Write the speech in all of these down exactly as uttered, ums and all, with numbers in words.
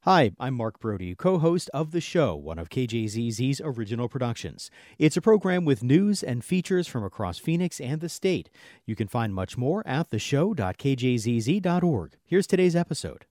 Hi, I'm Mark Brody, co host of The Show, one of K J Z Z's original productions. It's a program with news and features from across Phoenix and the state. You can find much more at the show dot k j z z dot org. Here's today's episode.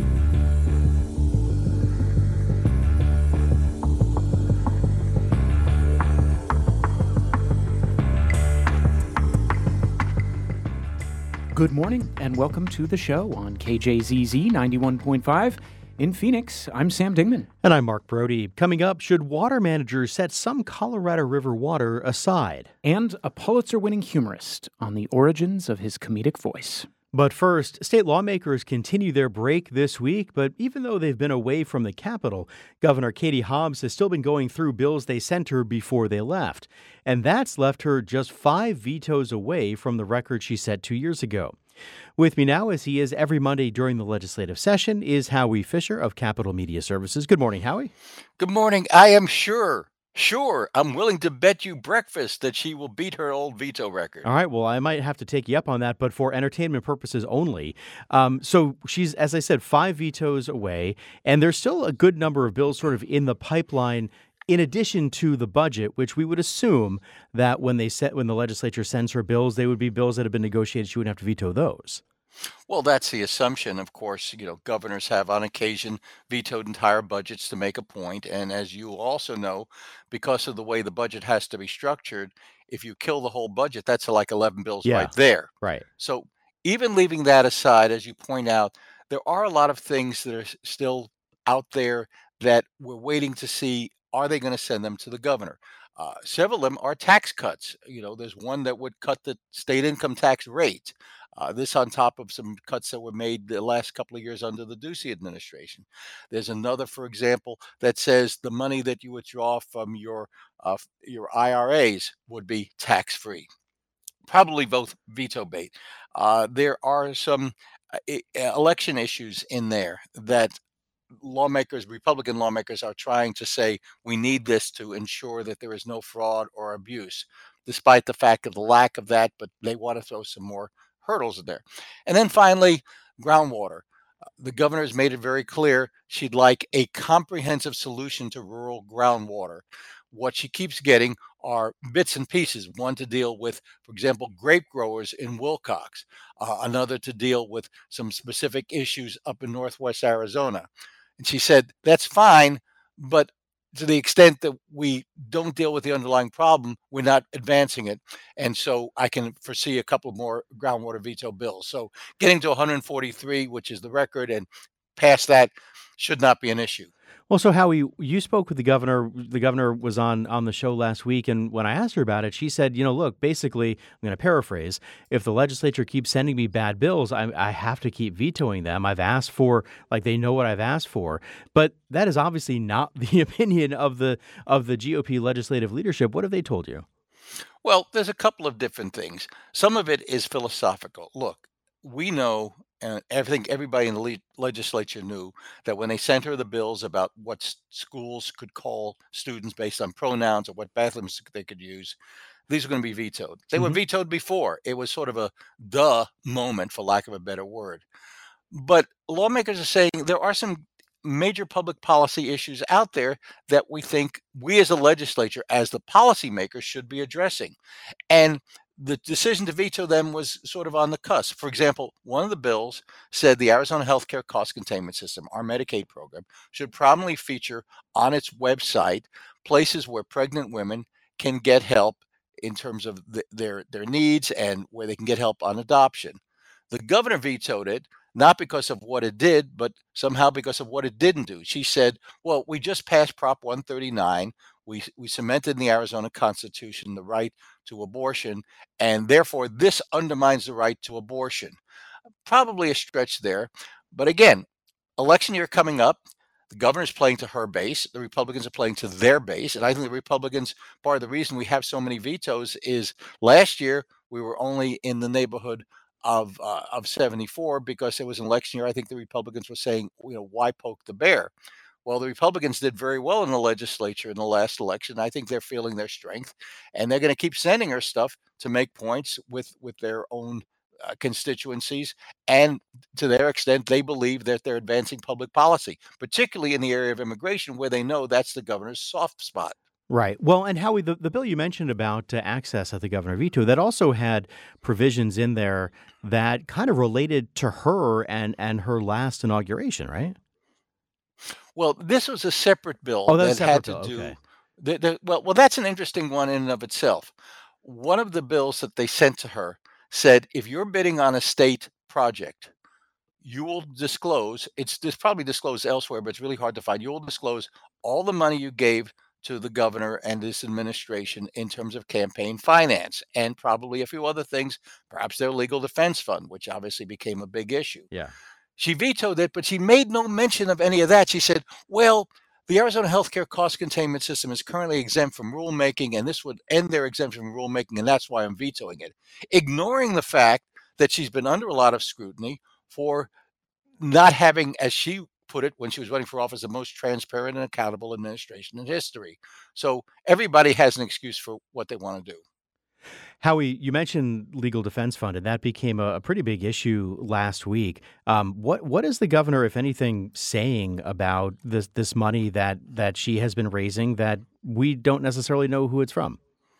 Good morning and welcome to the show on K J Z Z ninety-one point five. In Phoenix, I'm Sam Dingman. And I'm Mark Brody. Coming up, should water managers set some Colorado River water aside? And a Pulitzer-winning humorist on the origins of his comedic voice. But first, state lawmakers continue their break this week, but even though they've been away from the Capitol, Governor Katie Hobbs has still been going through bills they sent her before they left. And that's left her just five vetoes away from the record she set two years ago. With me now, as he is every Monday during the legislative session, is Howie Fisher of Capitol Media Services. Good morning, Howie. Good morning. I am sure, sure, I'm willing to bet you breakfast that she will beat her old veto record. All right, well, I might have to take you up on that, but for entertainment purposes only. Um, so she's, as I said, five vetoes away, and there's still a good number of bills sort of in the pipeline in addition to the budget, which we would assume that when they set when the legislature sends her bills, they would be bills that have been negotiated. She wouldn't have to veto those. Well, that's the assumption. Of course, you know, governors have on occasion vetoed entire budgets to make a point. And as you also know, because of the way the budget has to be structured, if you kill the whole budget, that's like eleven bills Yeah, right there. right. So even leaving that aside, as you point out, there are a lot of things that are s- still out there that we're waiting to see. Are they going to send them to the governor? Uh, several of them are tax cuts. You know, there's one that would cut the state income tax rate. Uh, this on top of some cuts that were made the last couple of years under the Ducey administration. There's another, for example, that says the money that you withdraw from your uh, f- your I R As would be tax free. Probably both veto bait. Uh, there are some uh, e- uh, election issues in there that lawmakers, Republican lawmakers, are trying to say we need this to ensure that there is no fraud or abuse, despite the fact of the lack of that, but they want to throw some more hurdles in there. And then finally, groundwater. Uh, The governor has made it very clear she'd like a comprehensive solution to rural groundwater. What she keeps getting are bits and pieces. One to deal with, for example, grape growers in Wilcox, uh, another to deal with some specific issues up in Northwest Arizona. And she said, that's fine, but to the extent that we don't deal with the underlying problem, we're not advancing it. And so I can foresee a couple more groundwater veto bills. So getting to one hundred forty-three, which is the record, and past that should not be an issue. Well, so Howie, you spoke with the governor. The governor was on on the show last week, and when I asked her about it, she said, "You know, look, basically, I'm going to paraphrase. If the legislature keeps sending me bad bills, I, I have to keep vetoing them. I've asked for, like, they know what I've asked for, but that is obviously not the opinion of the of the G O P legislative leadership. What have they told you?" Well, there's a couple of different things. Some of it is philosophical. Look, we know, and I think everybody in the le- legislature knew that when they sent her the bills about what s- schools could call students based on pronouns or what bathrooms they could use, these are going to be vetoed. They were Hmm. vetoed before. It was sort of a duh moment, for lack of a better word. But lawmakers are saying there are some major public policy issues out there that we think we as a legislature, as the policymakers, should be addressing. And the decision to veto them was sort of on the cusp. For example, one of the bills said the Arizona Healthcare Cost Containment System, our Medicaid program, should prominently feature on its website places where pregnant women can get help in terms of th- their their needs and where they can get help on adoption. The governor vetoed it, not because of what it did, but somehow because of what it didn't do. She said, well, we just passed Prop one thirty-nine. We, we cemented in the Arizona Constitution the right to abortion, and therefore this undermines the right to abortion. Probably a stretch there. But again, election year coming up. The governor's playing to her base. The Republicans are playing to their base. And I think the Republicans, part of the reason we have so many vetoes is last year we were only in the neighborhood of uh, of seventy-four because it was an election year. I think the Republicans were saying, you know, why poke the bear? Well, the Republicans did very well in the legislature in the last election. I think they're feeling their strength, and they're going to keep sending her stuff to make points with with their own uh, constituencies, and to their extent, they believe that they're advancing public policy, particularly in the area of immigration, where they know that's the governor's soft spot. Right. Well, and Howie, the, the bill you mentioned about uh, access that the governor vetoed, that also had provisions in there that kind of related to her and, and her last inauguration, right? Well, this was a separate bill Oh, that's that a had separate to bill. do. Okay. The, the, well, well, that's an interesting one in and of itself. One of the bills that they sent to her said if you're bidding on a state project, you will disclose. It's this probably disclosed elsewhere, but it's really hard to find. You will disclose all the money you gave to the governor and this administration in terms of campaign finance, and probably a few other things, perhaps their legal defense fund, which obviously became a big issue. Yeah. She vetoed it, but she made no mention of any of that. She said, well, the Arizona healthcare cost containment system is currently exempt from rulemaking, and this would end their exemption from rulemaking, and that's why I'm vetoing it. Ignoring the fact that she's been under a lot of scrutiny for not having, as she put it when she was running for office, the most transparent and accountable administration in history. So everybody has an excuse for what they want to do. Howie, you mentioned legal defense fund, and that became a, a pretty big issue last week. Um, what what is the governor, if anything, saying about this this money that that she has been raising that we don't necessarily know who it's from?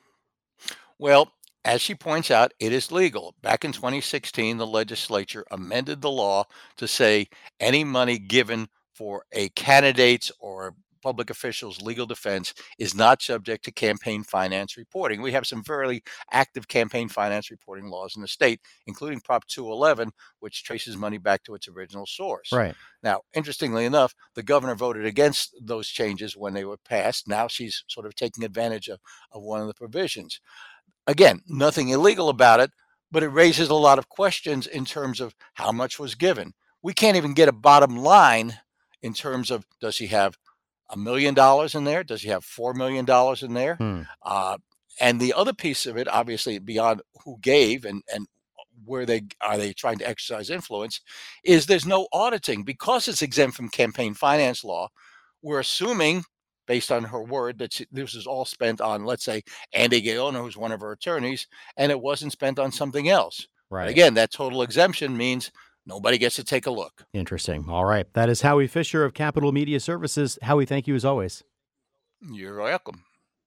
Well, as she points out, it is legal. Back in twenty sixteen, the legislature amended the law to say any money given for a candidate's or public official's legal defense is not subject to campaign finance reporting. We have some fairly active campaign finance reporting laws in the state, including Prop two eleven, which traces money back to its original source. Right. Now, interestingly enough, the governor voted against those changes when they were passed. Now she's sort of taking advantage of, of one of the provisions. Again, nothing illegal about it, but it raises a lot of questions in terms of how much was given. We can't even get a bottom line in terms of, does she have a million dollars in there? Does she have four million dollars in there? Hmm. Uh, and the other piece of it, obviously beyond who gave and, and where they are they trying to exercise influence, is there's no auditing. Because it's exempt from campaign finance law, we're assuming, based on her word, that she, this was all spent on, let's say, Andy Gaona, who's one of her attorneys, and it wasn't spent on something else. Right. But again, that total exemption means nobody gets to take a look. Interesting. All right. That is Howie Fisher of Capital Media Services. Howie, thank you as always. You're welcome.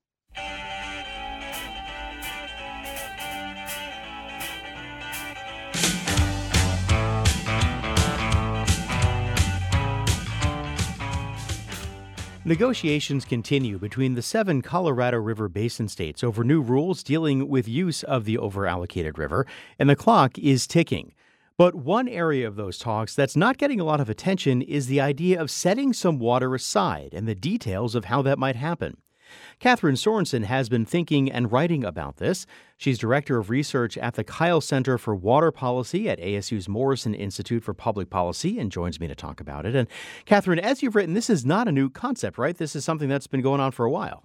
Negotiations continue between the seven Colorado River Basin states over new rules dealing with use of the overallocated river, and the clock is ticking. But one area of those talks that's not getting a lot of attention is the idea of setting some water aside and the details of how that might happen. Catherine Sorensen has been thinking and writing about this. She's director of research at the Kyle Center for Water Policy at A S U's Morrison Institute for Public Policy and joins me to talk about it. And Catherine, as you've written, this is not a new concept, right? This is something that's been going on for a while.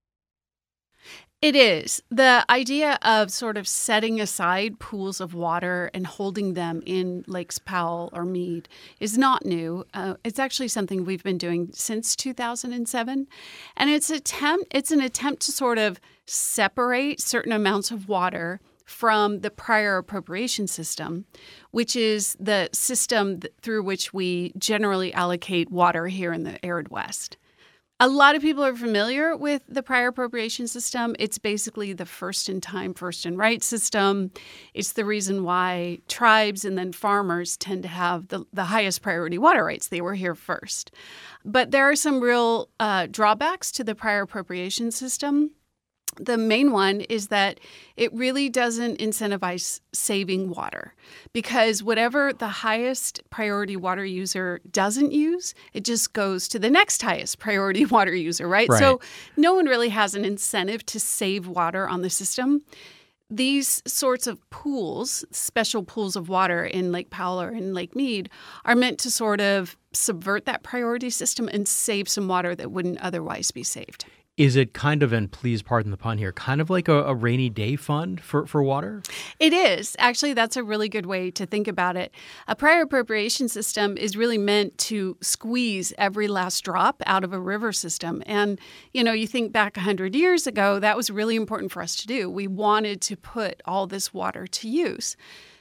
It is. The idea of sort of setting aside pools of water and holding them in Lakes Powell or Mead is not new. Uh, it's actually something we've been doing since two thousand seven. And it's attempt it's an attempt to sort of separate certain amounts of water from the prior appropriation system, which is the system th- through which we generally allocate water here in the arid West. A lot of people are familiar with the prior appropriation system. It's basically the first in time, first in right system. It's the reason why tribes and then farmers tend to have the, the highest priority water rights. They were here first. But there are some real uh, drawbacks to the prior appropriation system. The main one is that it really doesn't incentivize saving water, because whatever the highest priority water user doesn't use, it just goes to the next highest priority water user, right? Right. So no one really has an incentive to save water on the system. These sorts of pools, special pools of water in Lake Powell or in Lake Mead, are meant to sort of subvert that priority system and save some water that wouldn't otherwise be saved. Is it kind of, and please pardon the pun here, kind of like a, a rainy day fund for, for water? It is. Actually, that's a really good way to think about it. A prior appropriation system is really meant to squeeze every last drop out of a river system. And, you know, you think back one hundred years ago, that was really important for us to do. We wanted to put all this water to use.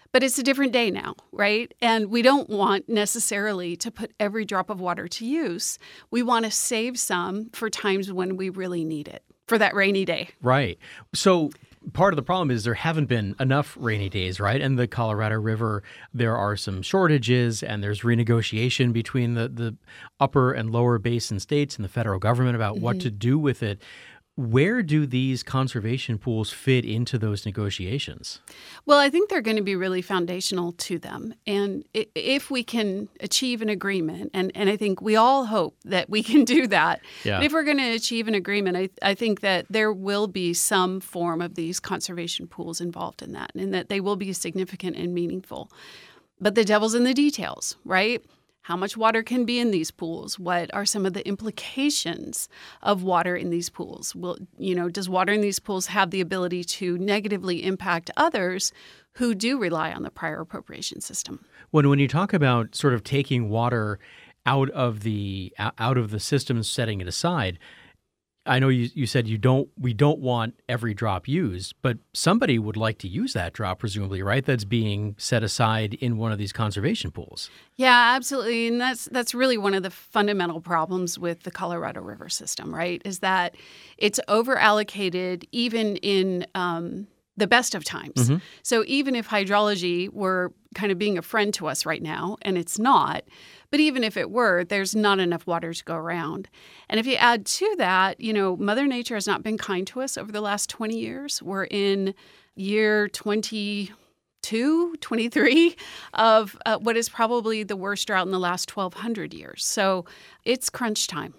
But it's a different day now, right? And we don't want necessarily to put every drop of water to use. We want to save some for times when we really need it, for that rainy day. Right. So part of the problem is there haven't been enough rainy days, right? And the Colorado River, there are some shortages, and there's renegotiation between the, the upper and lower basin states and the federal government about mm-hmm. what to do with it. Where do these conservation pools fit into those negotiations? Well, I think they're going to be really foundational to them. And if we can achieve an agreement, and, and I think we all hope that we can do that, yeah. but if we're going to achieve an agreement, I, I think that there will be some form of these conservation pools involved in that, and that they will be significant and meaningful. But the devil's in the details, right? How much water can be in these pools? What are some of the implications of water in these pools? Will, you know, does water in these pools have the ability to negatively impact others who do rely on the prior appropriation system? When when you talk about sort of taking water out of the out of the system and setting it aside, I know you, you said you don't we don't want every drop used, but somebody would like to use that drop, presumably, right? That's being set aside in one of these conservation pools. Yeah, absolutely. And that's that's really one of the fundamental problems with the Colorado River system, right? Is that it's over allocated even in um, the best of times. Mm-hmm. So even if hydrology were kind of being a friend to us right now, and it's not, but even if it were, there's not enough water to go around. And if you add to that, you know, Mother Nature has not been kind to us over the last twenty years. We're in year twenty-two, twenty-three of uh, what is probably the worst drought in the last twelve hundred years. So it's crunch time.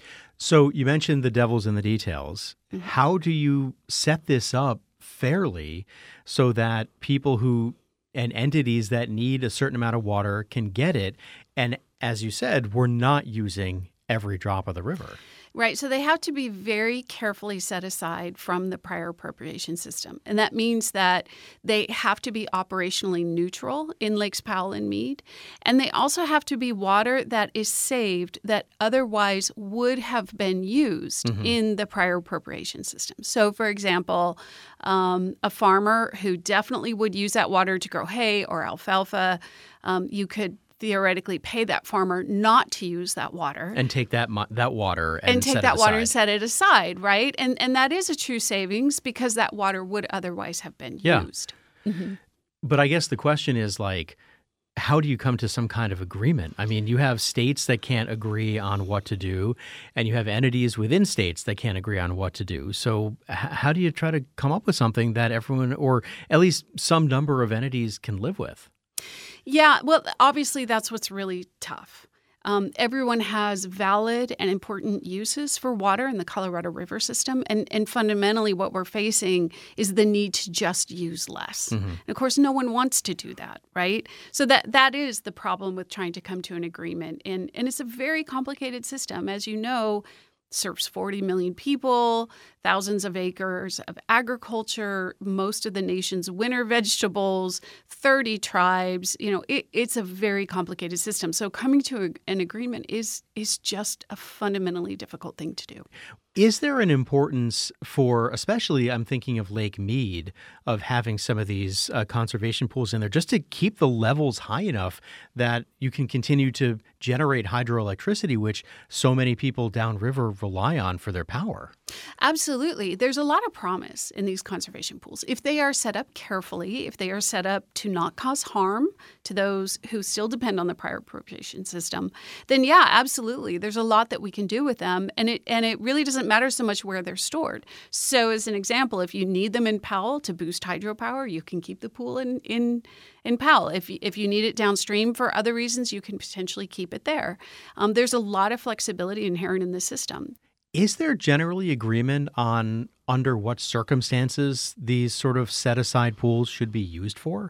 So you mentioned the devil's in the details. Mm-hmm. How do you set this up fairly so that people who and entities that need a certain amount of water can get it? And as you said, we're not using every drop of the river. Right. So they have to be very carefully set aside from the prior appropriation system. And that means that they have to be operationally neutral in Lakes Powell and Meade. And they also have to be water that is saved that otherwise would have been used mm-hmm. in the prior appropriation system. So, for example, um, a farmer who definitely would use that water to grow hay or alfalfa, um, you could theoretically pay that farmer not to use that water and take that that water and, and take set that it water aside. and set it aside, right? And and that is a true savings because that water would otherwise have been yeah. used. Mm-hmm. But I guess the question is like, how do you come to some kind of agreement? I mean, you have states that can't agree on what to do, and you have entities within states that can't agree on what to do. So h- how do you try to come up with something that everyone, or at least some number of entities, can live with? Yeah, well, obviously that's what's really tough. Um, everyone has valid and important uses for water in the Colorado River system. And, and fundamentally what we're facing is the need to just use less. Mm-hmm. And of course, no one wants to do that, right? So that that is the problem with trying to come to an agreement. And, and it's a very complicated system. As you know, serves forty million people, thousands of acres of agriculture, most of the nation's winter vegetables, thirty tribes. You know, it, it's a very complicated system. So coming to a, an agreement is is just a fundamentally difficult thing to do. Is there an importance for, especially I'm thinking of Lake Mead, of having some of these uh, conservation pools in there just to keep the levels high enough that you can continue to generate hydroelectricity, which so many people downriver rely on for their power? Absolutely. There's a lot of promise in these conservation pools. If they are set up carefully, if they are set up to not cause harm to those who still depend on the prior appropriation system, then yeah, absolutely. There's a lot that we can do with them. And it and it really doesn't matter so much where they're stored. So as an example, if you need them in Powell to boost hydropower, you can keep the pool in in, in Powell. If, if you need it downstream for other reasons, you can potentially keep it there. Um, there's a lot of flexibility inherent in the system. Is there generally agreement on under what circumstances these sort of set-aside pools should be used for?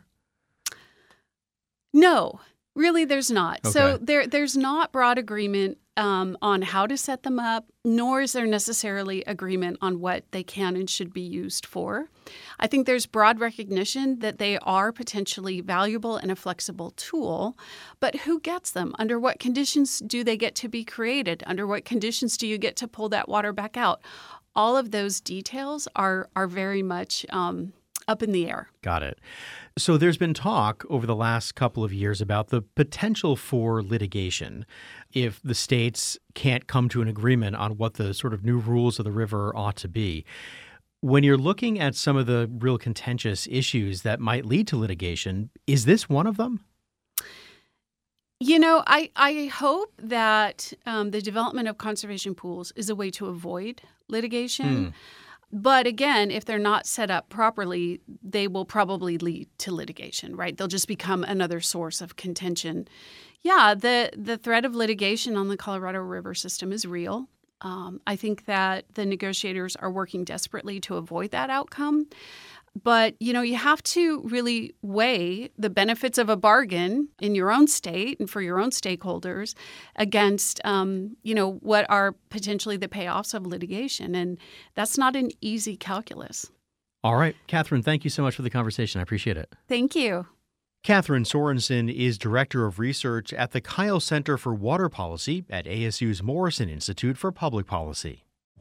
No, really there's not. Okay. So there there's not broad agreement um, on how to set them up, nor is there necessarily agreement on what they can and should be used for. I think there's broad recognition that they are potentially valuable and a flexible tool, but who gets them? Under what conditions do they get to be created? Under what conditions do you get to pull that water back out? All of those details are are very much um, up in the air. Got it. So there's been talk over the last couple of years about the potential for litigation if the states can't come to an agreement on what the sort of new rules of the river ought to be. When you're looking at some of the real contentious issues that might lead to litigation, is this one of them? You know, I, I hope that um, the development of conservation pools is a way to avoid litigation. Hmm. But again, if they're not set up properly, they will probably lead to litigation, right? They'll just become another source of contention. Yeah, the, the threat of litigation on the Colorado River system is real. Um, I think that the negotiators are working desperately to avoid that outcome. But, you know, you have to really weigh the benefits of a bargain in your own state and for your own stakeholders against, um, you know, what are potentially the payoffs of litigation. And that's not an easy calculus. All right. Catherine, thank you so much for the conversation. I appreciate it. Thank you. Catherine Sorensen is Director of Research at the Kyle Center for Water Policy at A S U's Morrison Institute for Public Policy.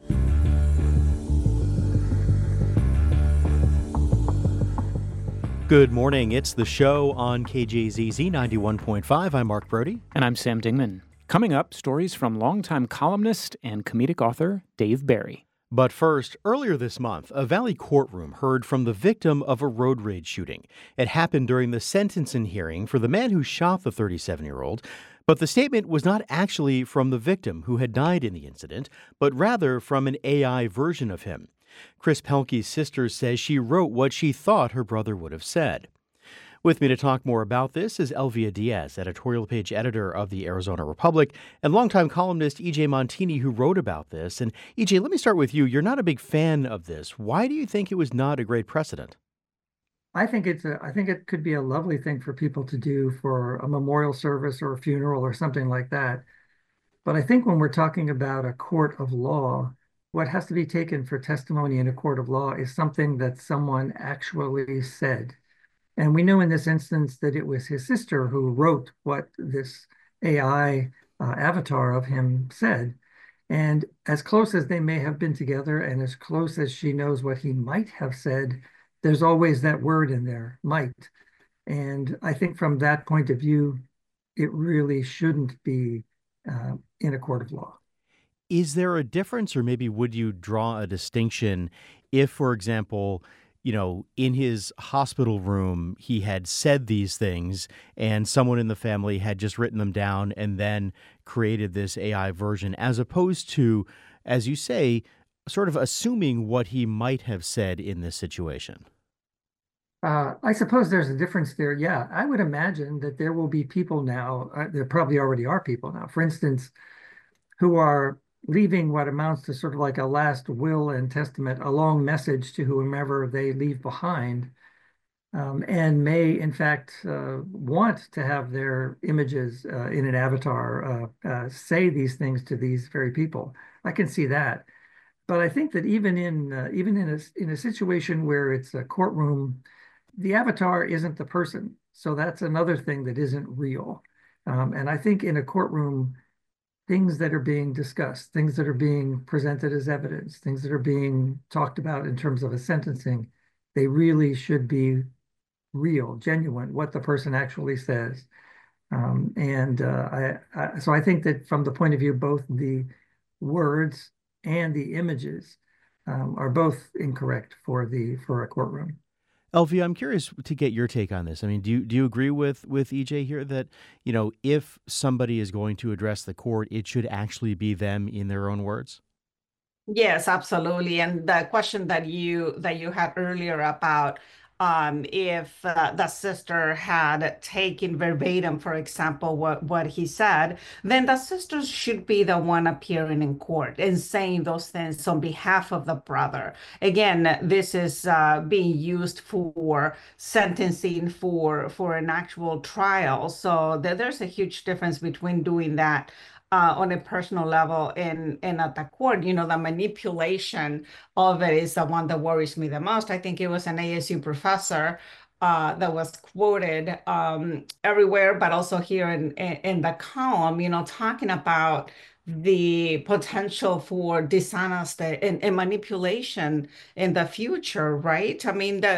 Good morning. It's The Show on K J Z Z ninety-one point five. I'm Mark Brody. And I'm Sam Dingman. Coming up, stories from longtime columnist and comedic author Dave Barry. But first, earlier this month, a Valley courtroom heard from the victim of a road rage shooting. It happened during the sentencing hearing for the man who shot the thirty-seven-year-old. But the statement was not actually from the victim who had died in the incident, but rather from an A I version of him. Chris Pelkey's sister says she wrote what she thought her brother would have said. With me to talk more about this is Elvia Diaz, editorial page editor of the Arizona Republic, and longtime columnist E J Montini, who wrote about this. And E J, let me start with you. You're not a big fan of this. Why do you think it was not a great precedent? I think it's a, I think it could be a lovely thing for people to do for a memorial service or a funeral or something like that. But I think when we're talking about a court of law, what has to be taken for testimony in a court of law is something that someone actually said. And we know in this instance that it was his sister who wrote what this A I uh, avatar of him said. And as close as they may have been together and as close as she knows what he might have said, there's always that word in there, might. And I think from that point of view, it really shouldn't be uh, in a court of law. Is there a difference, or maybe would you draw a distinction if, for example, you know, in his hospital room, he had said these things and someone in the family had just written them down and then created this A I version, as opposed to, as you say, sort of assuming what he might have said in this situation? Uh, I suppose there's a difference there. Yeah, I would imagine that there will be people now, uh, there probably already are people now, for instance, who are leaving what amounts to sort of like a last will and testament, a long message to whomever they leave behind, um, and may in fact uh, want to have their images uh, in an avatar uh, uh, say these things to these very people. I can see that. But I think that even in uh, even in a, in a situation where it's a courtroom, the avatar isn't the person. So that's another thing that isn't real. Um, and I think in a courtroom, things that are being discussed, things that are being presented as evidence, things that are being talked about in terms of a sentencing, they really should be real, genuine, what the person actually says. Um, and uh, I, I, so I think that from the point of view, both the words and the images um, are both incorrect for the for a courtroom. Elvia, I'm curious to get your take on this. I mean, do you do you agree with with E J here that, you know, if somebody is going to address the court, it should actually be them in their own words? Yes, absolutely. And the question that you that you had earlier about um, if uh, the sister had taken verbatim, for example, what, what he said, then the sister should be the one appearing in court and saying those things on behalf of the brother. Again, this is uh, being used for sentencing for for an actual trial. So th there's a huge difference between doing that Uh, on a personal level and, and at the court. You know, the manipulation of it is the one that worries me the most. I think it was an A S U professor uh, that was quoted um, everywhere, but also here in, in, in the column, you know, talking about the potential for dishonest and, and manipulation in the future, right? I mean, the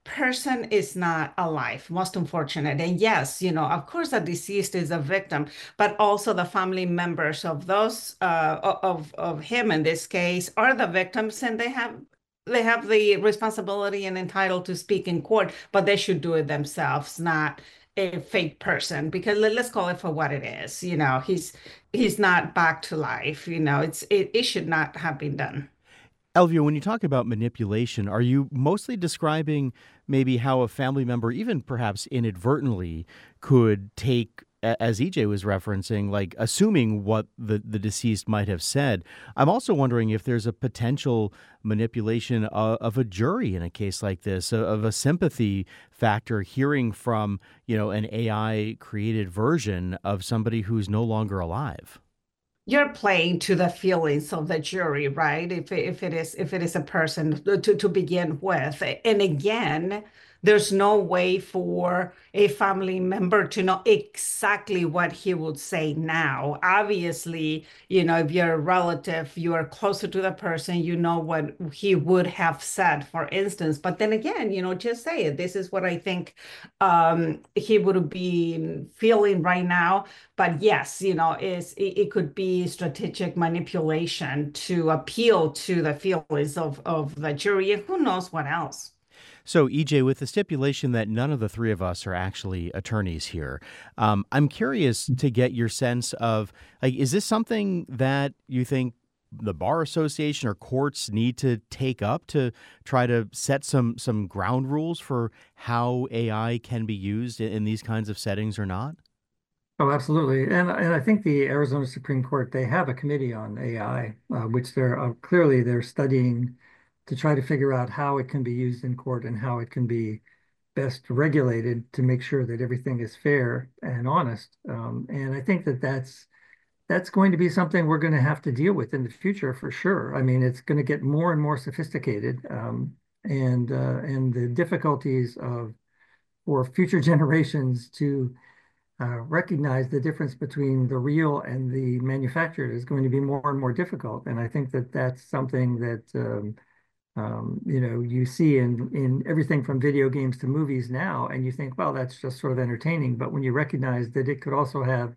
person is not alive, most unfortunate. And yes, you know, of course, the deceased is a victim, but also the family members of those uh, of of him in this case are the victims, and they have they have the responsibility and entitled to speak in court, but they should do it themselves, not a fake person, because let, let's call it for what it is. You know, he's he's not back to life. You know, it's it, it should not have been done. Elvia, when you talk about manipulation, are you mostly describing maybe how a family member, even perhaps inadvertently, could take, a- as E J was referencing, like assuming what the, the deceased might have said? I'm also wondering if there's a potential manipulation of, of a jury in a case like this, of of a sympathy factor, hearing from, you know, an A I created version of somebody who's no longer alive. You're playing to the feelings of the jury, right? If it, if it is if it is a person to, to begin with. And again, there's no way for a family member to know exactly what he would say now. Obviously, you know, if you're a relative, you are closer to the person, you know what he would have said, for instance. But then again, you know, just say it. This is what I think um, he would be feeling right now. But yes, you know, is it, it could be strategic manipulation to appeal to the feelings of, of the jury, and who knows what else. So, E J, with the stipulation that none of the three of us are actually attorneys here, um, I'm curious to get your sense of, like, is this something that you think the Bar Association or courts need to take up to try to set some some ground rules for how A I can be used in, in these kinds of settings or not? Oh, absolutely. And and I think the Arizona Supreme Court, they have a committee on A I, uh, which they're uh, clearly they're studying to try to figure out how it can be used in court and how it can be best regulated to make sure that everything is fair and honest. Um, and I think that that's that's going to be something we're going to have to deal with in the future for sure. I mean, it's going to get more and more sophisticated, um, and uh, and the difficulties of for future generations to uh, recognize the difference between the real and the manufactured is going to be more and more difficult. And I think that that's something that um, um, you know you see in in everything from video games to movies now, and you think, well, that's just sort of entertaining. But when you recognize that it could also have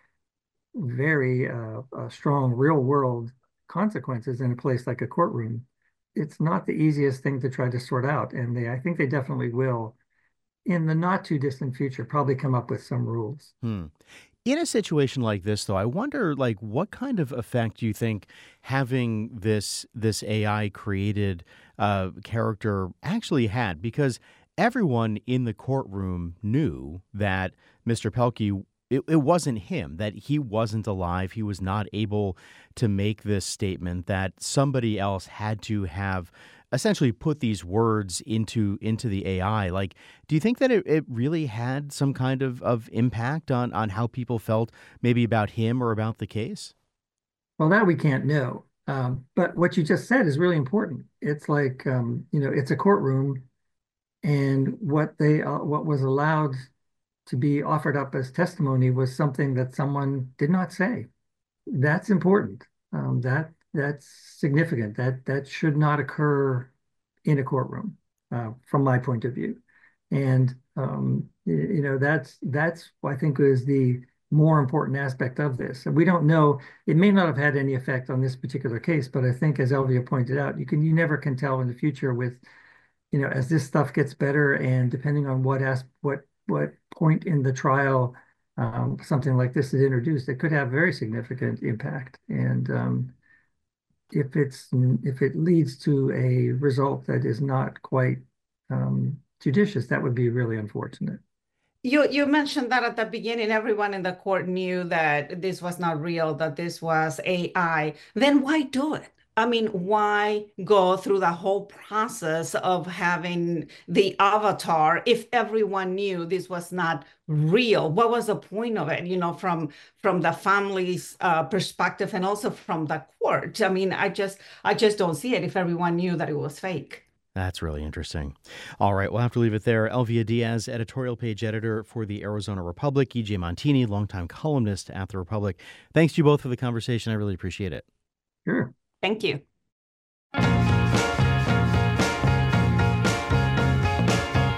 very uh, uh, strong real world consequences in a place like a courtroom, it's not the easiest thing to try to sort out. And they, I think they definitely will, in the not too distant future, probably come up with some rules. Hmm. In a situation like this, though, I wonder, like, what kind of effect you think having this this A I created uh, character actually had? Because everyone in the courtroom knew that Mister Pelkey, it, it wasn't him, that he wasn't alive. He was not able to make this statement, that somebody else had to have essentially put these words into into the A I. Like, do you think that it, it really had some kind of, of impact on, on how people felt maybe about him or about the case? Well, that we can't know. Um, but what you just said is really important. It's like, um, you know, it's a courtroom, and what they uh, what was allowed to be offered up as testimony was something that someone did not say. That's important. Um, that that's significant. That that should not occur in a courtroom, uh, from my point of view. And um, you know, that's that's I think is the more important aspect of this. And we don't know. It may not have had any effect on this particular case, but I think, as Elvia pointed out, you can you never can tell in the future with, you know, as this stuff gets better, and depending on what as what what point in the trial um, something like this is introduced, it could have very significant impact. And um, if it's if it leads to a result that is not quite um, judicious, that would be really unfortunate. You you mentioned that at the beginning, everyone in the court knew that this was not real, that this was A I. Then why do it? I mean, why go through the whole process of having the avatar if everyone knew this was not real? What was the point of it, you know, from from the family's uh, perspective and also from the court? I mean, I just I just don't see it if everyone knew that it was fake. That's really interesting. All right, we'll have to leave it there. Elvia Diaz, editorial page editor for the Arizona Republic. E J Montini, longtime columnist at the Republic. Thanks to you both for the conversation. I really appreciate it. Sure. Thank you.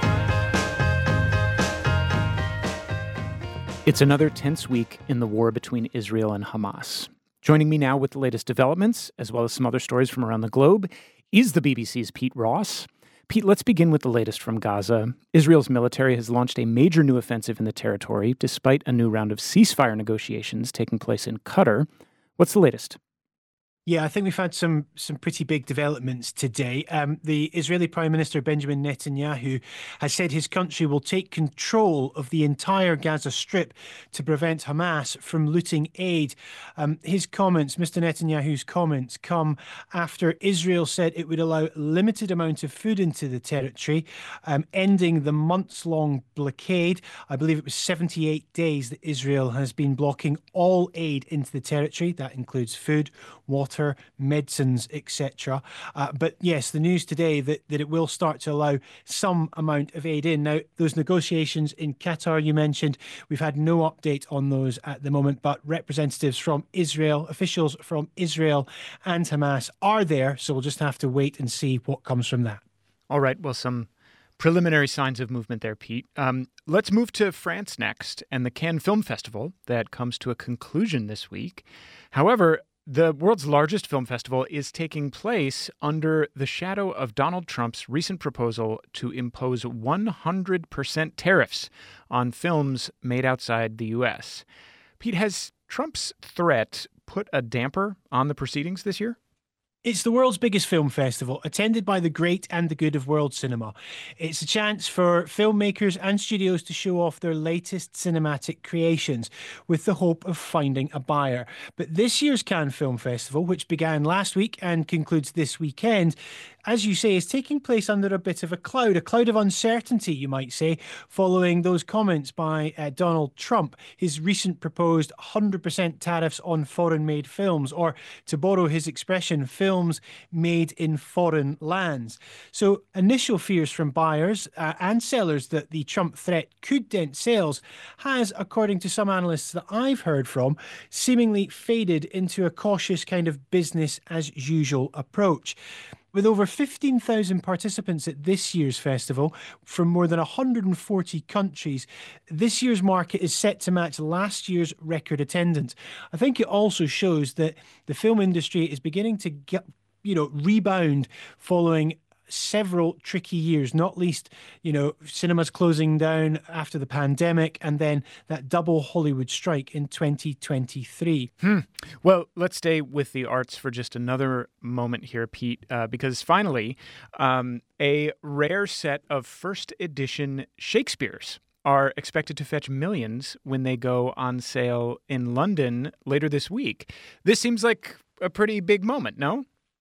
It's another tense week in the war between Israel and Hamas. Joining me now with the latest developments, as well as some other stories from around the globe, is the B B C's Pete Ross. Pete, let's begin with the latest from Gaza. Israel's military has launched a major new offensive in the territory, despite a new round of ceasefire negotiations taking place in Qatar. What's the latest? Yeah, I think we've had some some pretty big developments today. Um, the Israeli Prime Minister Benjamin Netanyahu has said his country will take control of the entire Gaza Strip to prevent Hamas from looting aid. Um, his comments, Mister Netanyahu's comments, come after Israel said it would allow limited amount of food into the territory, um, ending the months-long blockade. I believe it was seventy-eight days that Israel has been blocking all aid into the territory. That includes food, water, medicines, et cetera. Uh, but yes, the news today that, that it will start to allow some amount of aid in. Now, those negotiations in Qatar you mentioned, we've had no update on those at the moment, but representatives from Israel, officials from Israel and Hamas are there. So we'll just have to wait and see what comes from that. All right. Well, some preliminary signs of movement there, Pete. Um, let's move to France next and the Cannes Film Festival that comes to a conclusion this week. However, the world's largest film festival is taking place under the shadow of Donald Trump's recent proposal to impose one hundred percent tariffs on films made outside the U S. Pete, has Trump's threat put a damper on the proceedings this year? It's the world's biggest film festival, attended by the great and the good of world cinema. It's a chance for filmmakers and studios to show off their latest cinematic creations with the hope of finding a buyer. But this year's Cannes Film Festival, which began last week and concludes this weekend, as you say, is taking place under a bit of a cloud, a cloud of uncertainty, you might say, following those comments by uh, Donald Trump, his recent proposed one hundred percent tariffs on foreign-made films, or to borrow his expression, films made in foreign lands. So initial fears from buyers uh, and sellers that the Trump threat could dent sales has, according to some analysts that I've heard from, seemingly faded into a cautious kind of business as usual approach. With over fifteen thousand participants at this year's festival from more than one hundred forty countries, this year's market is set to match last year's record attendance. I think it also shows that the film industry is beginning to get, you know, rebound following several tricky years, not least, you know, cinemas closing down after the pandemic and then that double Hollywood strike in twenty twenty-three. Hmm. Well, let's stay with the arts for just another moment here, Pete, uh, because finally, um, a rare set of first edition Shakespeare's are expected to fetch millions when they go on sale in London later this week. This seems like a pretty big moment, no?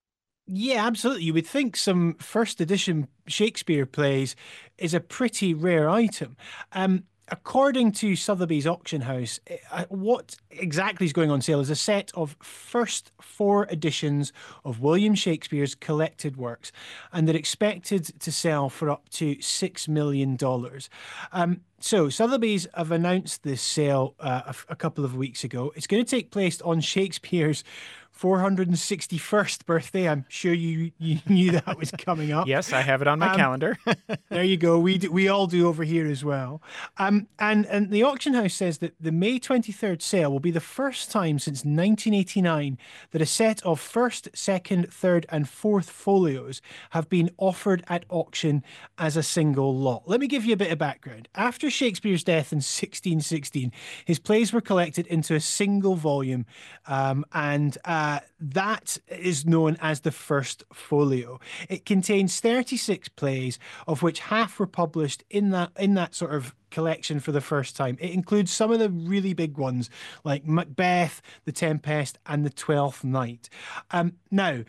Yeah, absolutely. You would think some first edition Shakespeare plays is a pretty rare item. Um, according to Sotheby's auction house, uh, what exactly is going on sale is a set of first four editions of William Shakespeare's collected works, and they're expected to sell for up to six million dollars. Um, so Sotheby's have announced this sale uh, a, a couple of weeks ago. It's going to take place on Shakespeare's four hundred sixty-first birthday. I'm sure you, you knew that was coming up. Yes, I have it on my um, calendar. There you go. We do, we all do over here as well. Um, and, and the auction house says that the May twenty-third sale will be the first time since nineteen eighty-nine that a set of first, second, third, and fourth folios have been offered at auction as a single lot. Let me give you a bit of background. After Shakespeare's death in sixteen sixteen, his plays were collected into a single volume, um, and uh, Uh, that is known as the First Folio. It contains thirty-six plays, of which half were published in that in that sort of collection for the first time. It includes some of the really big ones like Macbeth, The Tempest, and The Twelfth Night. Um, now,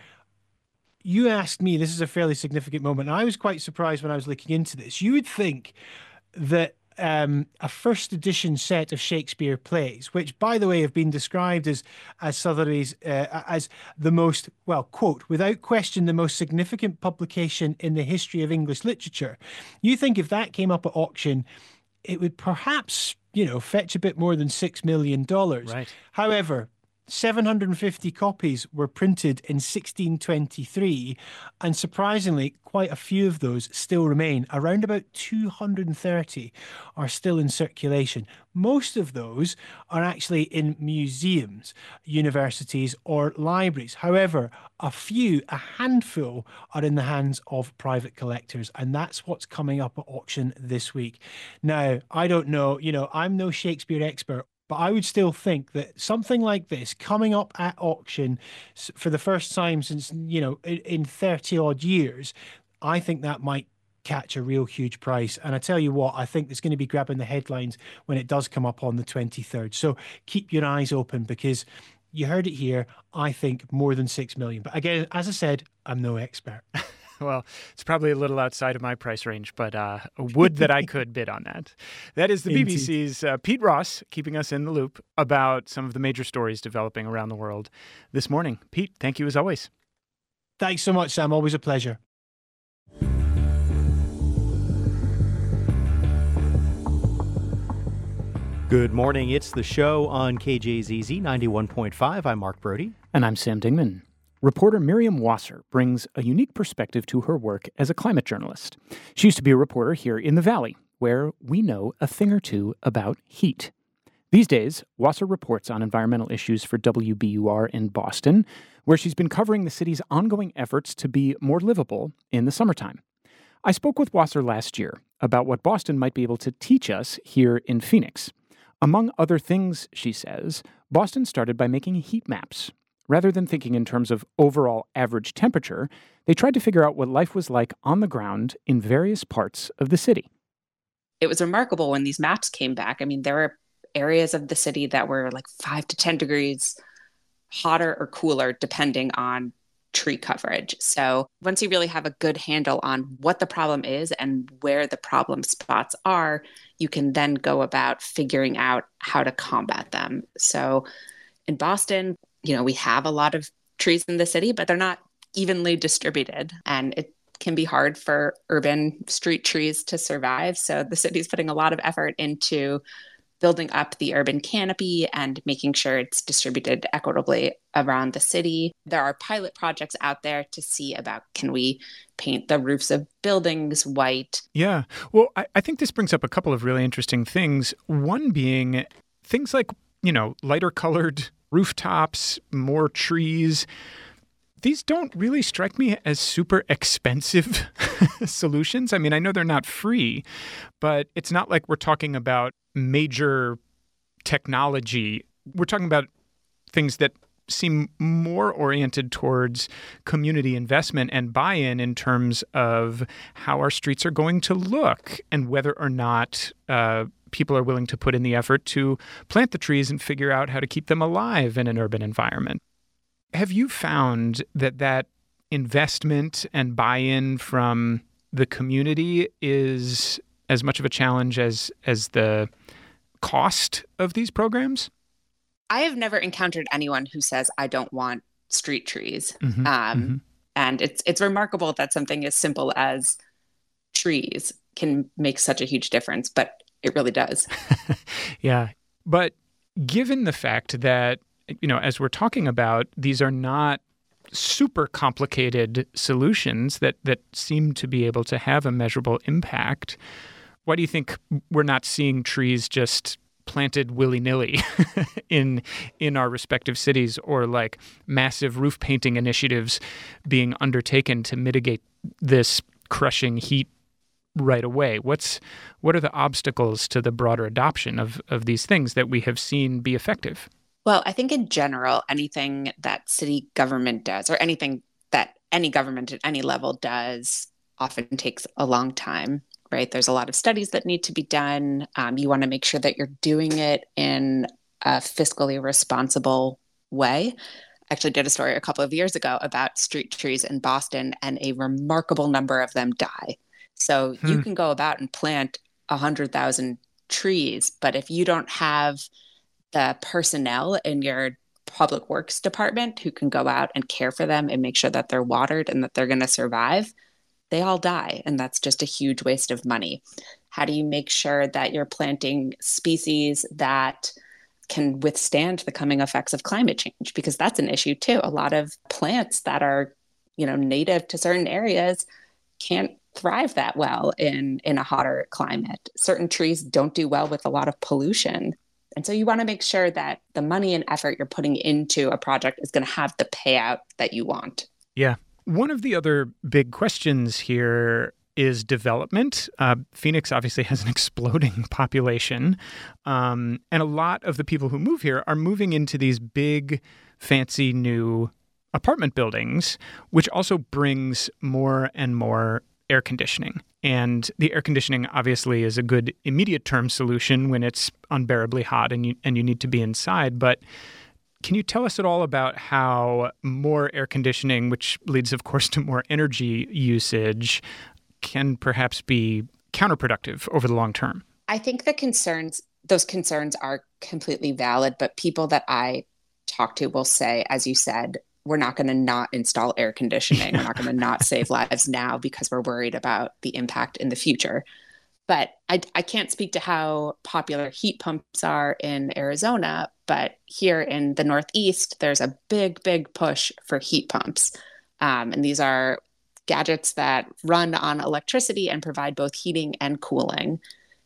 you asked me, this is a fairly significant moment, and I was quite surprised when I was looking into this. You would think that Um, a first edition set of Shakespeare plays, which, by the way, have been described as as Sotheby's uh, as the most, well, quote, without question, the most significant publication in the history of English literature. You think if that came up at auction, it would perhaps, you know, fetch a bit more than six million dollars. Right. However, seven hundred fifty copies were printed in sixteen twenty-three, and surprisingly, quite a few of those still remain. Around about two hundred thirty are still in circulation. Most of those are actually in museums, universities, or libraries. However, a few, a handful, are in the hands of private collectors, and that's what's coming up at auction this week. Now, I don't know, you know, I'm no Shakespeare expert, but I would still think that something like this coming up at auction for the first time since, you know, in thirty odd years, I think that might catch a real huge price. And I tell you what, I think it's going to be grabbing the headlines when it does come up on the twenty-third. So keep your eyes open, because you heard it here. I think more than six million. But again, as I said, I'm no expert. Well, it's probably a little outside of my price range, but uh, would that I could bid on that. That is the Indeed. B B C's uh, Pete Ross keeping us in the loop about some of the major stories developing around the world this morning. Pete, thank you as always. Thanks so much, Sam. Always a pleasure. Good morning. It's The Show on K J Z Z ninety-one point five. I'm Mark Brody. And I'm Sam Dingman. Reporter Miriam Wasser brings a unique perspective to her work as a climate journalist. She used to be a reporter here in the Valley, where we know a thing or two about heat. These days, Wasser reports on environmental issues for W B U R in Boston, where she's been covering the city's ongoing efforts to be more livable in the summertime. I spoke with Wasser last year about what Boston might be able to teach us here in Phoenix. Among other things, she says, Boston started by making heat maps. Rather than thinking in terms of overall average temperature, they tried to figure out what life was like on the ground in various parts of the city. It was remarkable when these maps came back. I mean, there were areas of the city that were like five to ten degrees hotter or cooler, depending on tree coverage. So once you really have a good handle on what the problem is and where the problem spots are, you can then go about figuring out how to combat them. So in Boston, you know, we have a lot of trees in the city, but they're not evenly distributed, and it can be hard for urban street trees to survive. So the city's putting a lot of effort into building up the urban canopy and making sure it's distributed equitably around the city. There are pilot projects out there to see about, can we paint the roofs of buildings white? Yeah. Well, I, I think this brings up a couple of really interesting things. One being things like, you know, lighter colored rooftops, more trees. These don't really strike me as super expensive solutions. I mean, I know they're not free, but it's not like we're talking about major technology. We're talking about things that seem more oriented towards community investment and buy-in in terms of how our streets are going to look and whether or not uh, people are willing to put in the effort to plant the trees and figure out how to keep them alive in an urban environment. Have you found that that investment and buy-in from the community is as much of a challenge as as the cost of these programs? I have never encountered anyone who says, I don't want street trees. Mm-hmm, um, mm-hmm. And it's it's remarkable that something as simple as trees can make such a huge difference, but it really does. Yeah. But given the fact that, you know, as we're talking about, these are not super complicated solutions that, that seem to be able to have a measurable impact, why do you think we're not seeing trees just planted willy-nilly in in our respective cities, or like massive roof painting initiatives being undertaken to mitigate this crushing heat right away? What's what are the obstacles to the broader adoption of, of these things that we have seen be effective? Well, I think in general, anything that city government does, or anything that any government at any level does, often takes a long time, right? There's a lot of studies that need to be done. Um, you want to make sure that you're doing it in a fiscally responsible way. I actually did a story a couple of years ago about street trees in Boston, and a remarkable number of them die. So hmm. you can go about and plant one hundred thousand trees, but if you don't have the personnel in your public works department who can go out and care for them and make sure that they're watered and that they're going to survive, they all die. And that's just a huge waste of money. How do you make sure that you're planting species that can withstand the coming effects of climate change, because that's an issue too. A lot of plants that are, you know, native to certain areas can't thrive that well in, in a hotter climate. Certain trees don't do well with a lot of pollution. And so you want to make sure that the money and effort you're putting into a project is going to have the payout that you want. Yeah. One of the other big questions here is development. Uh, Phoenix obviously has an exploding population. Um, and a lot of the people who move here are moving into these big, fancy new apartment buildings, which also brings more and more air conditioning. And the air conditioning obviously is a good immediate term solution when it's unbearably hot and you, and you need to be inside. But can you tell us at all about how more air conditioning, which leads, of course, to more energy usage, can perhaps be counterproductive over the long term? I think the concerns, those concerns are completely valid, but people that I talk to will say, as you said, we're not going to not install air conditioning. We're not going to not save lives now because we're worried about the impact in the future. But I, I can't speak to how popular heat pumps are in Arizona, but here in the Northeast, there's a big, big push for heat pumps. Um, and these are gadgets that run on electricity and provide both heating and cooling.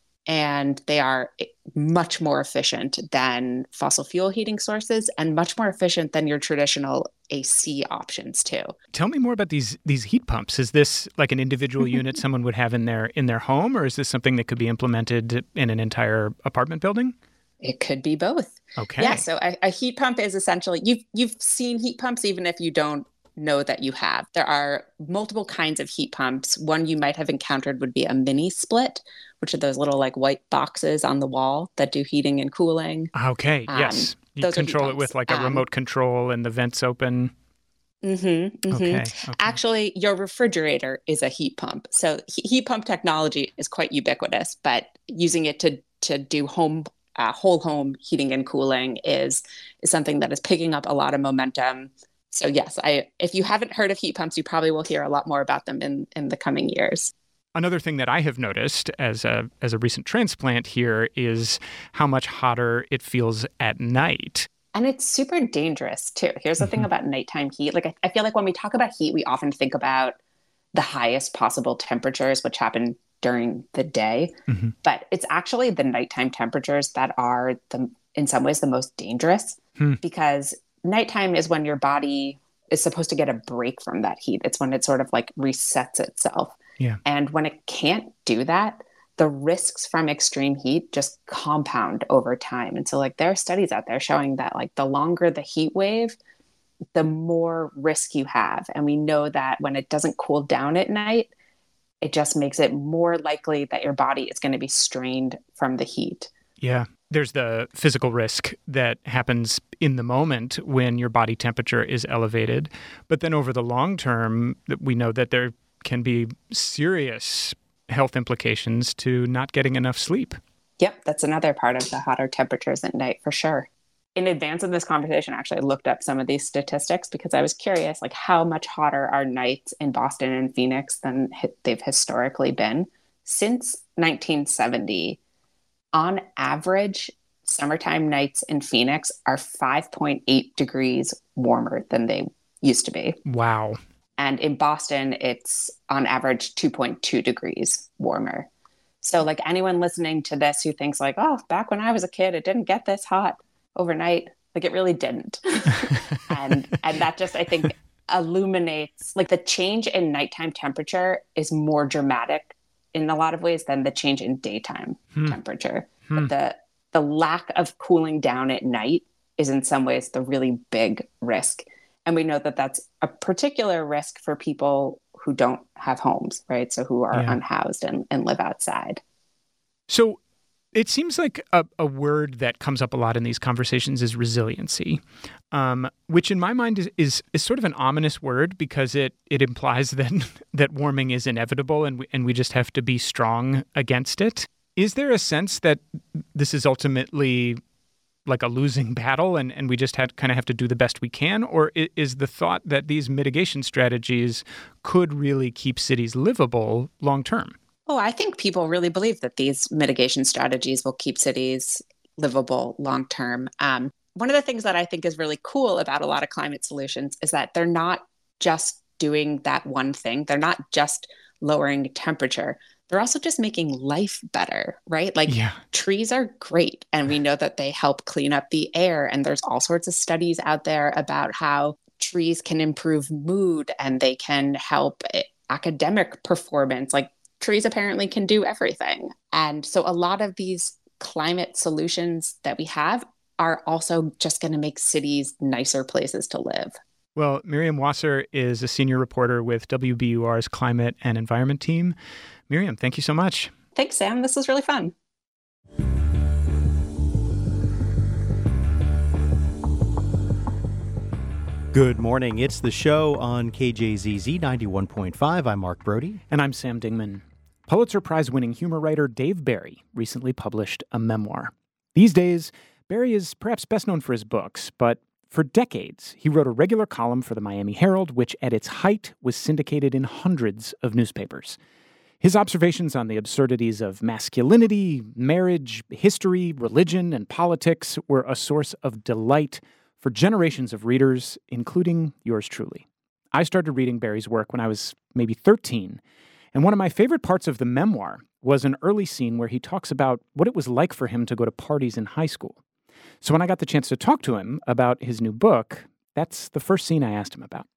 And they are much more efficient than fossil fuel heating sources and much more efficient than your traditional A C options too. Tell me more about these these heat pumps. Is this like an individual unit someone would have in their in their home, or is this something that could be implemented in an entire apartment building? It could be both. Okay. Yeah. So a, a heat pump is essentially, you've you've seen heat pumps even if you don't know that you have. There are multiple kinds of heat pumps. One you might have encountered would be a mini split, which are those little like white boxes on the wall that do heating and cooling. Okay, Um, yes. You those are heat control it with like a pumps. Um, remote control and the vents open. Mm-hmm, mm-hmm. Okay, okay. Actually, your refrigerator is a heat pump. So he- heat pump technology is quite ubiquitous, but using it to to do home uh, whole home heating and cooling is is something that is picking up a lot of momentum. So yes, I if you haven't heard of heat pumps, you probably will hear a lot more about them in in the coming years. Another thing that I have noticed as a as a recent transplant here is how much hotter it feels at night. And it's super dangerous too. Here's the thing about nighttime heat. Like I, I feel like when we talk about heat, we often think about the highest possible temperatures, which happen during the day. Mm-hmm. But it's actually the nighttime temperatures that are the in some ways the most dangerous, Hmm. because nighttime is when your body is supposed to get a break from that heat. It's when it sort of like resets itself. Yeah. And when it can't do that, the risks from extreme heat just compound over time. And so like there are studies out there showing that like the longer the heat wave, the more risk you have. And we know that when it doesn't cool down at night, it just makes it more likely that your body is going to be strained from the heat. Yeah. There's the physical risk that happens in the moment when your body temperature is elevated. But then over the long term, we know that there can be serious health implications to not getting enough sleep. Yep, that's another part of the hotter temperatures at night for sure. In advance of this conversation, actually, I looked up some of these statistics because I was curious, like how much hotter are nights in Boston and Phoenix than hi- they've historically been. Since nineteen seventy, on average, summertime nights in Phoenix are five point eight degrees warmer than they used to be. Wow. And in Boston, it's on average two point two degrees warmer. So like anyone listening to this who thinks like, oh, back when I was a kid, it didn't get this hot overnight. Like it really didn't. and and that just, I think, illuminates like the change in nighttime temperature is more dramatic in a lot of ways than the change in daytime Hmm. temperature. Hmm. But the the lack of cooling down at night is in some ways the really big risk. And we know that that's a particular risk for people who don't have homes, right? So who are Yeah. unhoused and, and live outside. So it seems like a, a word that comes up a lot in these conversations is resiliency, um, which in my mind is, is is sort of an ominous word because it it implies that that warming is inevitable and we, and we just have to be strong against it. Is there a sense that this is ultimately like a losing battle and, and we just had kind of have to do the best we can? Or i- is the thought that these mitigation strategies could really keep cities livable long term? Oh, I think people really believe that these mitigation strategies will keep cities livable long term. Um, one of the things that I think is really cool about a lot of climate solutions is that they're not just doing that one thing. They're not just lowering temperature. They're also just making life better, right? Like Yeah. trees are great. And we know that they help clean up the air. And there's all sorts of studies out there about how trees can improve mood and they can help academic performance. Like trees apparently can do everything. And so a lot of these climate solutions that we have are also just going to make cities nicer places to live. Well, Miriam Wasser is a senior reporter with W B U R's Climate and Environment team. Miriam, thank you so much. Thanks, Sam. This was really fun. Good morning. It's the show on K J Z Z ninety-one point five. I'm Mark Brody. And I'm Sam Dingman. Pulitzer Prize-winning humor writer Dave Barry recently published a memoir. These days, Barry is perhaps best known for his books, but for decades, he wrote a regular column for the Miami Herald, which at its height was syndicated in hundreds of newspapers. His observations on the absurdities of masculinity, marriage, history, religion, and politics were a source of delight for generations of readers, including yours truly. I started reading Barry's work when I was maybe thirteen, and one of my favorite parts of the memoir was an early scene where he talks about what it was like for him to go to parties in high school. So when I got the chance to talk to him about his new book, that's the first scene I asked him about.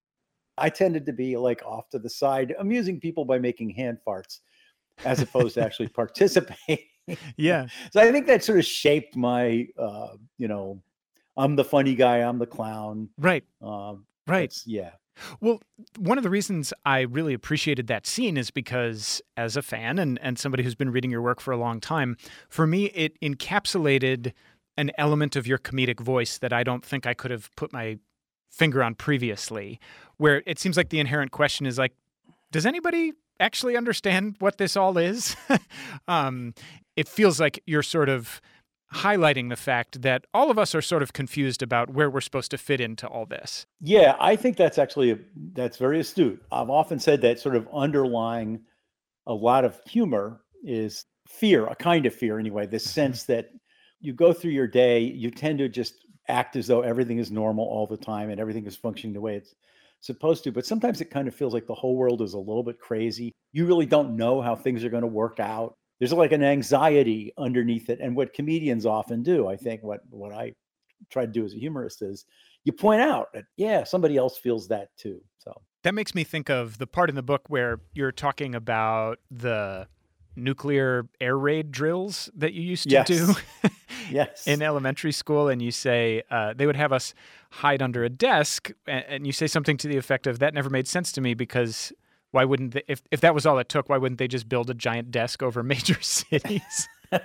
I tended to be like off to the side, amusing people by making hand farts as opposed to actually participating. Yeah. So I think that sort of shaped my, uh, you know, I'm the funny guy, I'm the clown. Right. Um, right. Yeah. Well, one of the reasons I really appreciated that scene is because as a fan and, and somebody who's been reading your work for a long time, for me, it encapsulated an element of your comedic voice that I don't think I could have put my finger on previously, where it seems like the inherent question is like, does anybody actually understand what this all is? um, it feels like you're sort of highlighting the fact that all of us are sort of confused about where we're supposed to fit into all this. Yeah, I think that's actually, a, that's very astute. I've often said that sort of underlying a lot of humor is fear, a kind of fear anyway, the sense that you go through your day, you tend to just act as though everything is normal all the time and everything is functioning the way it's supposed to. But sometimes it kind of feels like the whole world is a little bit crazy. You really don't know how things are going to work out. There's like an anxiety underneath it. And what comedians often do, I think what, what I try to do as a humorist is you point out that, yeah, somebody else feels that too. So that makes me think of the part in the book where you're talking about the nuclear air raid drills that you used to yes. do yes. in elementary school. And you say uh, they would have us hide under a desk. And, and you say something to the effect of, that never made sense to me because why wouldn't they, if, if that was all it took, why wouldn't they just build a giant desk over major cities?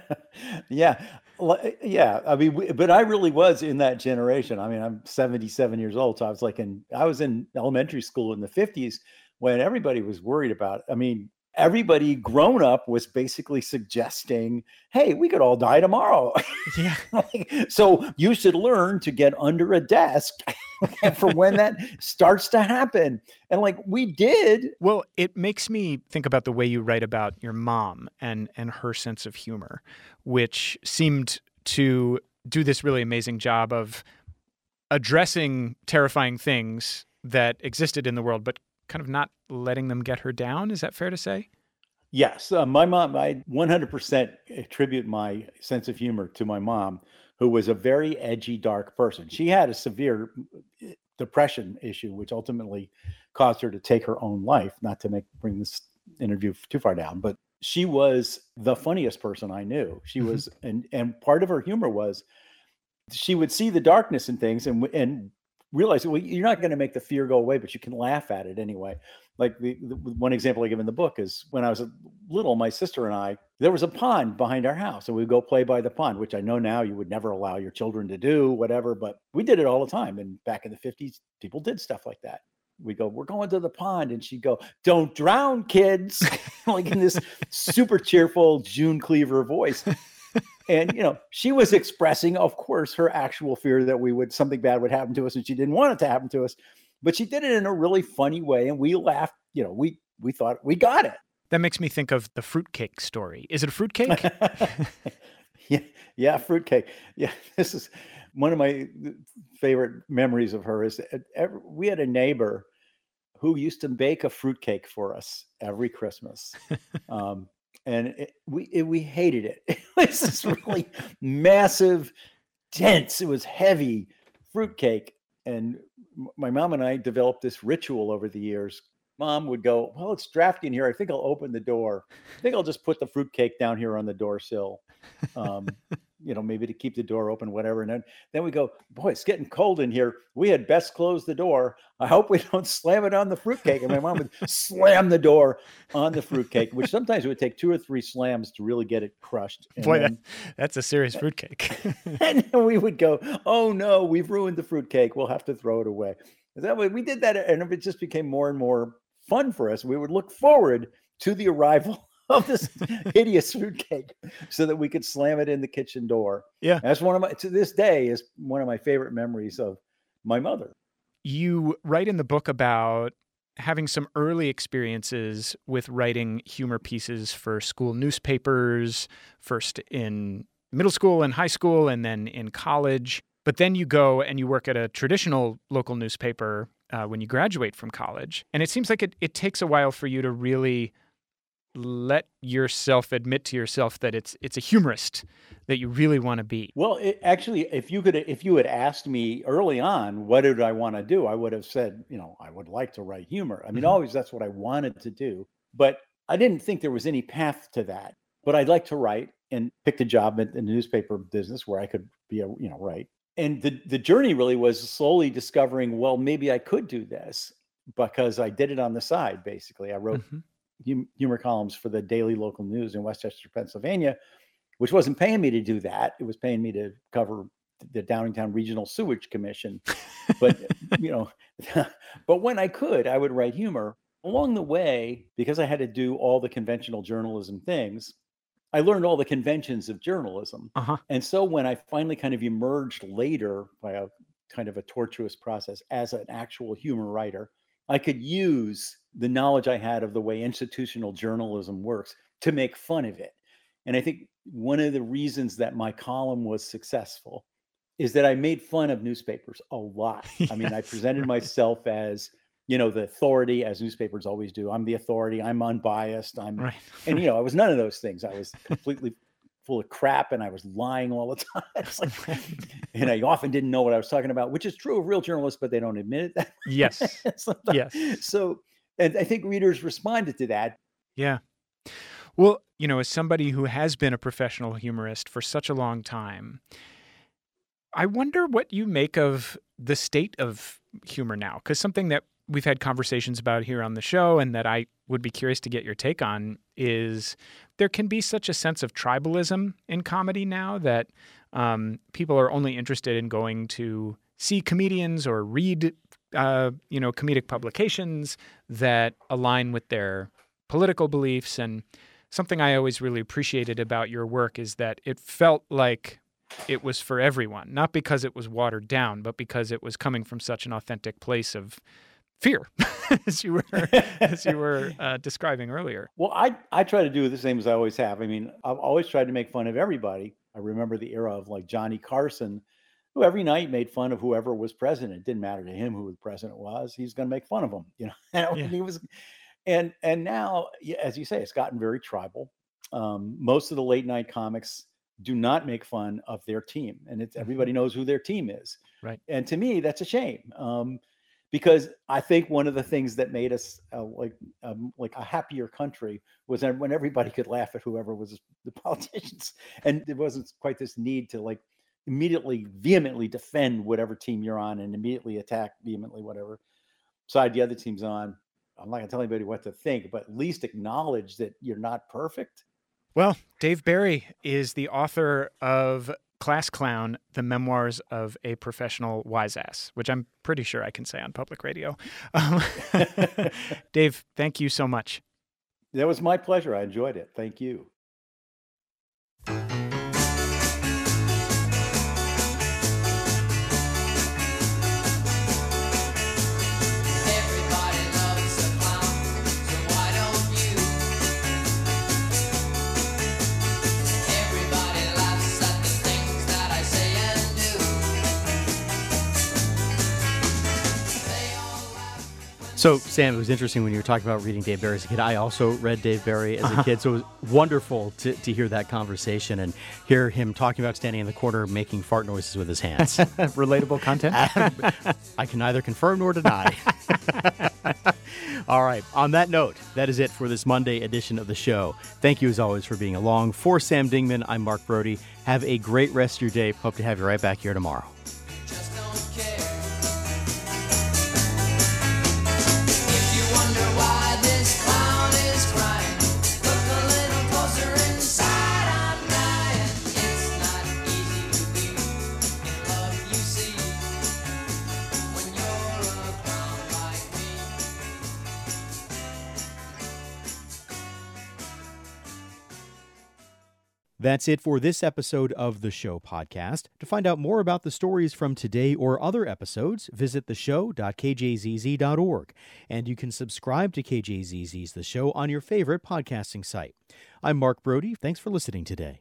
yeah. Yeah. I mean, we, but I really was in that generation. I mean, I'm seventy-seven years old. So I was like in, I was in elementary school in the fifties when everybody was worried about it. I mean, everybody grown up was basically suggesting, hey, we could all die tomorrow. Yeah. So you should learn to get under a desk for when that starts to happen. And like we did. Well, it makes me think about the way you write about your mom and, and her sense of humor, which seemed to do this really amazing job of addressing terrifying things that existed in the world, but kind of not letting them get her down. Is that fair to say? Yes. Uh, my mom, I one hundred percent attribute my sense of humor to my mom, who was a very edgy, dark person. She had a severe depression issue, which ultimately caused her to take her own life, not to make bring this interview too far down, but she was the funniest person I knew. She mm-hmm. was, and, and part of her humor was she would see the darkness in things and, and realize, well, you're not going to make the fear go away, but you can laugh at it anyway. Like the, the one example I give in the book is when I was little, my sister and I, there was a pond behind our house and we'd go play by the pond, which I know now you would never allow your children to do, whatever, but we did it all the time. And back in the fifties, people did stuff like that. We'd go, we're going to the pond. And she'd go, don't drown, kids. Like in this super cheerful June Cleaver voice. And, you know, she was expressing, of course, her actual fear that we would, something bad would happen to us and she didn't want it to happen to us. But she did it in a really funny way. And we laughed, you know, we, we thought we got it. That makes me think of the fruitcake story. Is it a fruitcake? Yeah, yeah, fruitcake. Yeah, this is one of my favorite memories of her. Is ever, we had a neighbor who used to bake a fruitcake for us every Christmas, um, and it, we it, we hated it. It was this really massive, dense. It was heavy fruitcake, and my mom and I developed this ritual over the years. Mom would go, well, it's drafty in here. I think I'll open the door. I think I'll just put the fruitcake down here on the door sill. Um, you know, maybe to keep the door open, whatever. And then, then we go, boy, it's getting cold in here. We had best close the door. I hope we don't slam it on the fruitcake. And my mom would slam the door on the fruitcake, which sometimes it would take two or three slams to really get it crushed. And Boy, then, that, that's a serious fruitcake. and then we would go, oh no, we've ruined the fruitcake. We'll have to throw it away. That way, we did that, and it just became more and more fun for us. We would look forward to the arrival of this hideous fruitcake so that we could slam it in the kitchen door. Yeah. And that's one of my, to this day, is one of my favorite memories of my mother. You write in the book about having some early experiences with writing humor pieces for school newspapers, first in middle school and high school, and then in college. But then you go and you work at a traditional local newspaper uh, when you graduate from college. And it seems like it, it takes a while for you to really let yourself admit to yourself that it's it's a humorist that you really want to be. Well, it, actually, if you could, if you had asked me early on, what did I want to do? I would have said, you know, I would like to write humor. I mean, Mhm. always that's what I wanted to do. But I didn't think there was any path to that. But I'd like to write, and picked a job in the newspaper business where I could be a, you know, write. And the, the journey really was slowly discovering, well, maybe I could do this, because I did it on the side, basically. I wrote Mhm. hum- humor columns for the Daily Local News in Westchester, Pennsylvania, which wasn't paying me to do that. It was paying me to cover the Downingtown Regional Sewage Commission. But, you know, but when I could, I would write humor. Along the way, because I had to do all the conventional journalism things, I learned all the conventions of journalism. Uh-huh. And so when I finally kind of emerged later by a kind of a tortuous process as an actual humor writer, I could use the knowledge I had of the way institutional journalism works to make fun of it. And I think one of the reasons that my column was successful is that I made fun of newspapers a lot. I mean, I presented myself as, you know, the authority, as newspapers always do. I'm the authority. I'm unbiased. I'm, Right. and you know, I was none of those things. I was completely full of crap, and I was lying all the time. It's like, and I often didn't know what I was talking about, which is true of real journalists, but they don't admit it. That Yes. Sometimes. Yes. So, and I think readers responded to that. Yeah. Well, you know, as somebody who has been a professional humorist for such a long time, I wonder what you make of the state of humor now, because something that we've had conversations about here on the show and that I would be curious to get your take on is there can be such a sense of tribalism in comedy now that um, people are only interested in going to see comedians or read, uh, you know, comedic publications that align with their political beliefs. And something I always really appreciated about your work is that it felt like it was for everyone, not because it was watered down, but because it was coming from such an authentic place of fear, as you were as you were uh, describing earlier. Well, I I try to do the same as I always have. I mean, I've always tried to make fun of everybody. I remember the era of like Johnny Carson, who every night made fun of whoever was president. It didn't matter to him who the president was; he's going to make fun of him, you know. And Yeah. he was, and and now, yeah, as you say, it's gotten very tribal. Um, most of the late night comics do not make fun of their team, and it's everybody knows who their team is. Right. And to me, that's a shame. Um, Because I think one of the things that made us uh, like um, like a happier country was that when everybody could laugh at whoever was the politicians, and there wasn't quite this need to like immediately vehemently defend whatever team you're on and immediately attack vehemently whatever side the other team's on. I'm not gonna tell anybody what to think, but at least acknowledge that you're not perfect. Well, Dave Barry is the author of Class Clown, The Memoirs of a Professional Wise Ass, which I'm pretty sure I can say on public radio. Um, Dave, thank you so much. That was my pleasure. I enjoyed it. Thank you. Everybody loves a clown, so why don't you? Everybody laughs So, Sam, it was interesting when you were talking about reading Dave Barry as a kid. I also read Dave Barry as a kid, so it was wonderful to, to hear that conversation and hear him talking about standing in the corner making fart noises with his hands. Relatable content? I can neither confirm nor deny. All right. On that note, that is it for this Monday edition of the show. Thank you, as always, for being along. For Sam Dingman, I'm Mark Brody. Have a great rest of your day. Hope to have you right back here tomorrow. just don't care. If you wonder why this clown is crying, look a little closer inside. I'm dying. It's not easy to be in love, you see, when you're a clown like me. That's it for this episode of the Show podcast. To find out more about the stories from today or other episodes, visit the show dot k j z z dot org. And you can subscribe to K J Z Z's The Show on your favorite podcasting site. I'm Mark Brody. Thanks for listening today.